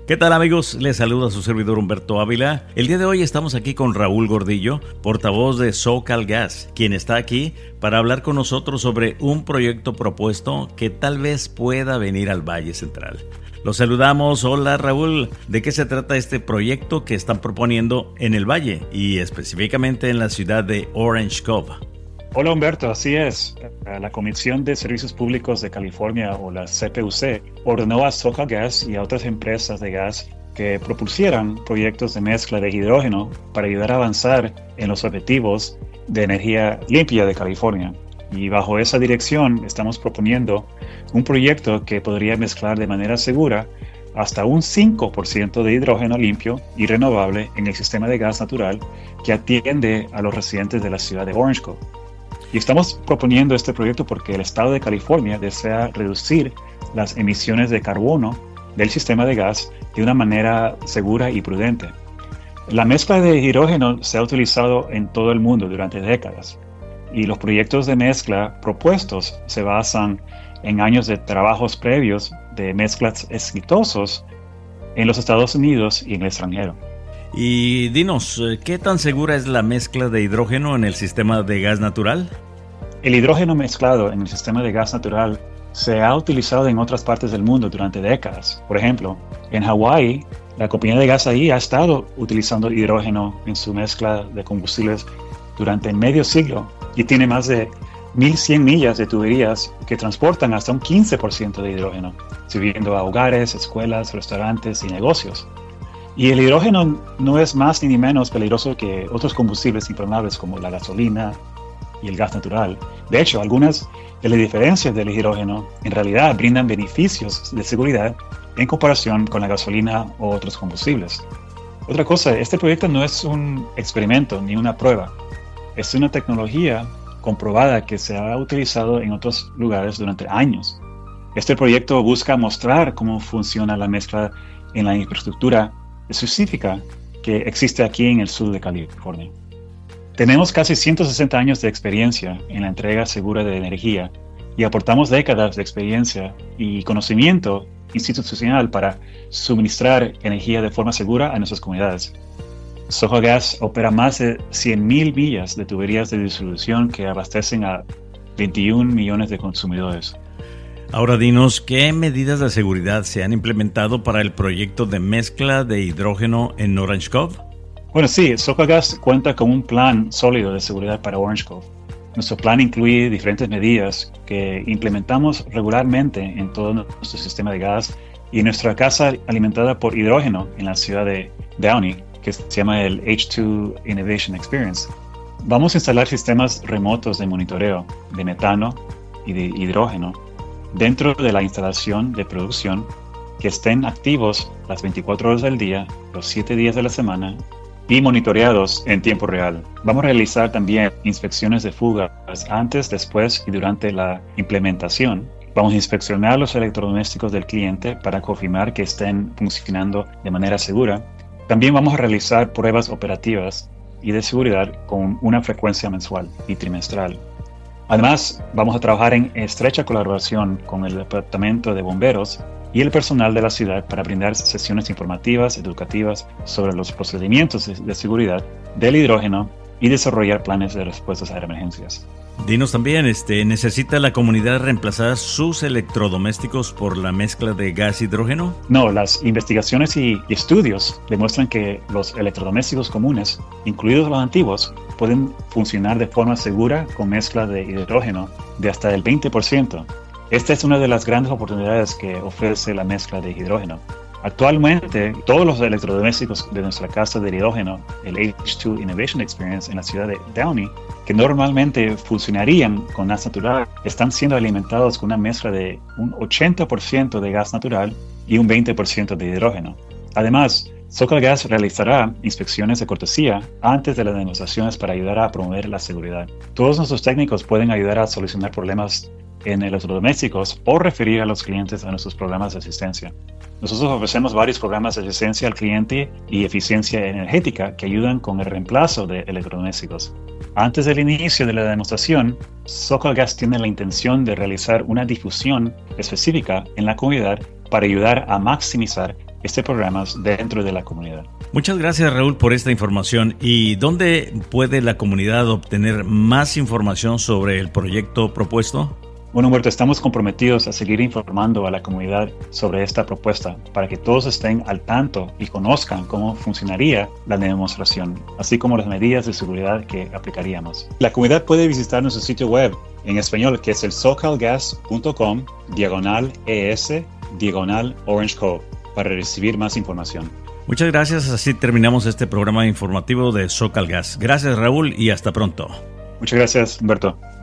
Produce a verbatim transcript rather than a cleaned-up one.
¿Qué tal, amigos? Les saluda su servidor Humberto Ávila. El día de hoy estamos aquí con Raúl Gordillo, portavoz de SoCalGas, quien está aquí para hablar con nosotros sobre un proyecto propuesto que tal vez pueda venir al Valle Central. Los saludamos. Hola, Raúl. ¿De qué se trata este proyecto que están proponiendo en el Valle y específicamente en la ciudad de Orange Cove? Hola, Humberto, así es. La Comisión de Servicios Públicos de California, o la C P U C, ordenó a SoCalGas y a otras empresas de gas que propusieran proyectos de mezcla de hidrógeno para ayudar a avanzar en los objetivos de energía limpia de California. Y bajo esa dirección estamos proponiendo un proyecto que podría mezclar de manera segura hasta un cinco por ciento de hidrógeno limpio y renovable en el sistema de gas natural que atiende a los residentes de la ciudad de Orange Cove. Y estamos proponiendo este proyecto porque el estado de California desea reducir las emisiones de carbono del sistema de gas de una manera segura y prudente. La mezcla de hidrógeno se ha utilizado en todo el mundo durante décadas y los proyectos de mezcla propuestos se basan en años de trabajos previos de mezclas exitosos en los Estados Unidos y en el extranjero. Y dinos, ¿qué tan segura es la mezcla de hidrógeno en el sistema de gas natural? El hidrógeno mezclado en el sistema de gas natural se ha utilizado en otras partes del mundo durante décadas. Por ejemplo, en Hawái, la compañía de gas ahí ha estado utilizando hidrógeno en su mezcla de combustibles durante medio siglo y tiene más de mil cien millas de tuberías que transportan hasta un quince por ciento de hidrógeno, sirviendo a hogares, escuelas, restaurantes y negocios. Y el hidrógeno no es más ni menos peligroso que otros combustibles inflamables como la gasolina y el gas natural. De hecho, algunas de las diferencias del hidrógeno en realidad brindan beneficios de seguridad en comparación con la gasolina o otros combustibles. Otra cosa, este proyecto no es un experimento ni una prueba. Es una tecnología comprobada que se ha utilizado en otros lugares durante años. Este proyecto busca mostrar cómo funciona la mezcla en la infraestructura específica que existe aquí en el sur de California. Tenemos casi ciento sesenta años de experiencia en la entrega segura de energía y aportamos décadas de experiencia y conocimiento institucional para suministrar energía de forma segura a nuestras comunidades. SoCalGas opera más de cien mil millas de tuberías de distribución que abastecen a veintiún millones de consumidores. Ahora dinos, ¿qué medidas de seguridad se han implementado para el proyecto de mezcla de hidrógeno en Orange Cove? Bueno, sí, SoCalGas cuenta con un plan sólido de seguridad para Orange Cove. Nuestro plan incluye diferentes medidas que implementamos regularmente en todo nuestro sistema de gas y en nuestra casa alimentada por hidrógeno en la ciudad de Downey, que se llama el H dos Innovation Experience. Vamos a instalar sistemas remotos de monitoreo de metano y de hidrógeno dentro de la instalación de producción que estén activos las veinticuatro horas del día, los siete días de la semana y monitoreados en tiempo real. Vamos a realizar también inspecciones de fugas antes, después y durante la implementación. Vamos a inspeccionar los electrodomésticos del cliente para confirmar que estén funcionando de manera segura. También vamos a realizar pruebas operativas y de seguridad con una frecuencia mensual y trimestral. Además, vamos a trabajar en estrecha colaboración con el Departamento de Bomberos y el personal de la ciudad para brindar sesiones informativas, educativas sobre los procedimientos de seguridad del hidrógeno y desarrollar planes de respuestas a emergencias. Dinos también, este, ¿necesita la comunidad reemplazar sus electrodomésticos por la mezcla de gas hidrógeno? No, las investigaciones y estudios demuestran que los electrodomésticos comunes, incluidos los antiguos, pueden funcionar de forma segura con mezcla de hidrógeno de hasta el veinte por ciento. Esta es una de las grandes oportunidades que ofrece la mezcla de hidrógeno. Actualmente, todos los electrodomésticos de nuestra casa de hidrógeno, el H dos Innovation Experience en la ciudad de Downey, que normalmente funcionarían con gas natural, están siendo alimentados con una mezcla de un ochenta por ciento de gas natural y un veinte por ciento de hidrógeno. Además, SoCalGas realizará inspecciones de cortesía antes de las demostraciones para ayudar a promover la seguridad. Todos nuestros técnicos pueden ayudar a solucionar problemas en electrodomésticos o referir a los clientes a nuestros programas de asistencia. Nosotros ofrecemos varios programas de asistencia al cliente y eficiencia energética que ayudan con el reemplazo de electrodomésticos. Antes del inicio de la demostración, SoCalGas tiene la intención de realizar una difusión específica en la comunidad para ayudar a maximizar este programa dentro de la comunidad. Muchas gracias, Raúl, por esta información. ¿Y dónde puede la comunidad obtener más información sobre el proyecto propuesto? Bueno, Humberto, estamos comprometidos a seguir informando a la comunidad sobre esta propuesta para que todos estén al tanto y conozcan cómo funcionaría la demostración, así como las medidas de seguridad que aplicaríamos. La comunidad puede visitar nuestro sitio web en español, que es el socalgas punto com diagonal es diagonal Orange Cove, para recibir más información. Muchas gracias. Así terminamos este programa informativo de SoCalGas. Gracias, Raúl, y hasta pronto. Muchas gracias, Humberto.